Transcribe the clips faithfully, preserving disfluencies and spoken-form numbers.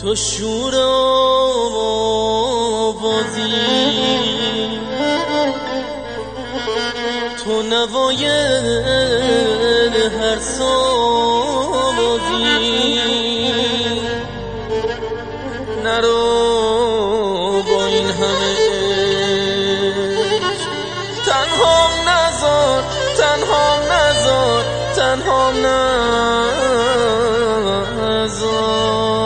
تو شور آوازی، تو نوای هر سازی، نرو با این همه تنها نذار، تنها نذار، تنها نذار.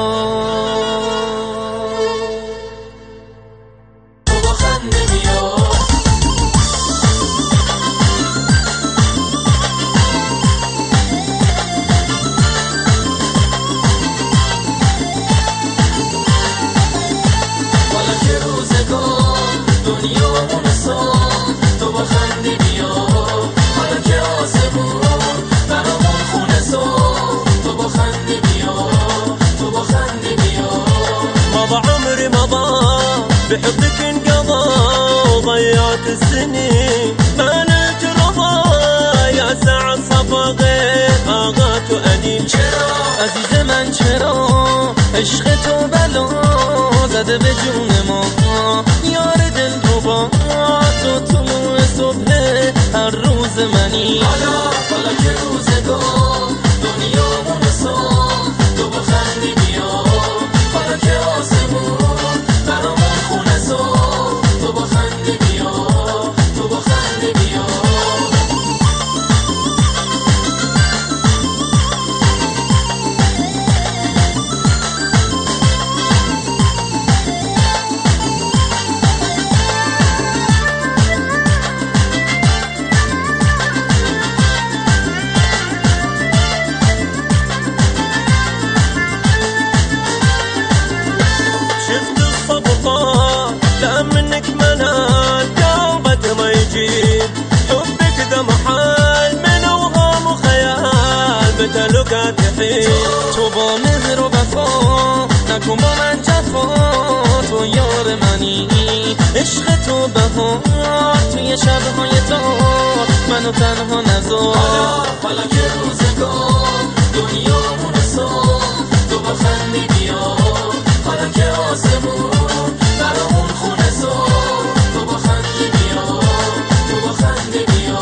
تو با خنده بیا، حالا که آسمون برامون خونه ساخت. تو با خنده بیا، تو با خنده بیا. مضى عمري مضى بحبك انقضى، ضيعت السنين ما نلت رضا. يا ساعة صفا غير آغات وأنين. چرا عزیز من چرا عشق تو بلا زده به جون ما، یار دل تو با تو طلوع صبح هر روز منی. حالا حالا که روزگار دنیامون ساخت. تو با خنده بیا، حالا که آسمون برامون خونه ساخت. تو با خنده بیا، تو با خنده بیا. لا منك منال قلبك ما يجيب، حبك ذا محال من اوهام وخيال، بتلقى تحيل. تو با مهر و وفا نکن با من جفا، تو یار منی عشق تو بهار. توی شبهای تار منو تنها نذار. حالا حالا که روزگار دنیامون ساخت. تو با خنده بیا، حالا که آسمون برامون خونه ساخت. تو با خنده بیا، تو با خنده بیا.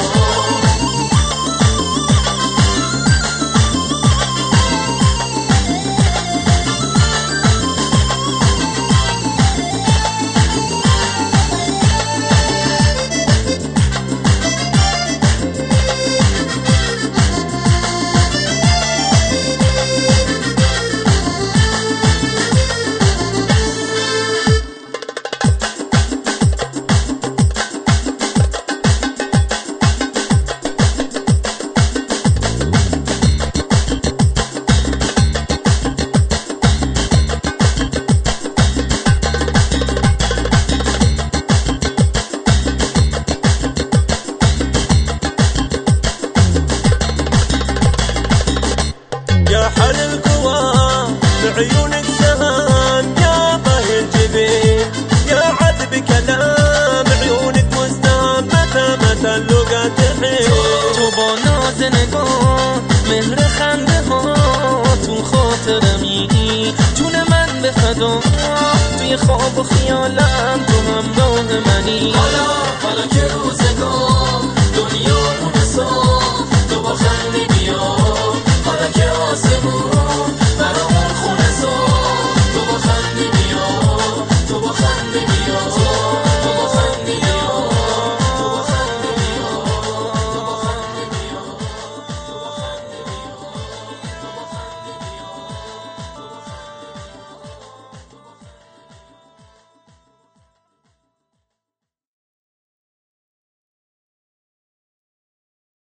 يا حل القوى بعيونك سهام، يا طهي الجبين يا عذب كلام، عيونك مزدان متى متى اللقا تحين. تو با ناز نگاه مهر خنده ها تو خاطرمی، جون من به فدا توی خواب و خیالم تو همراه منی. حالا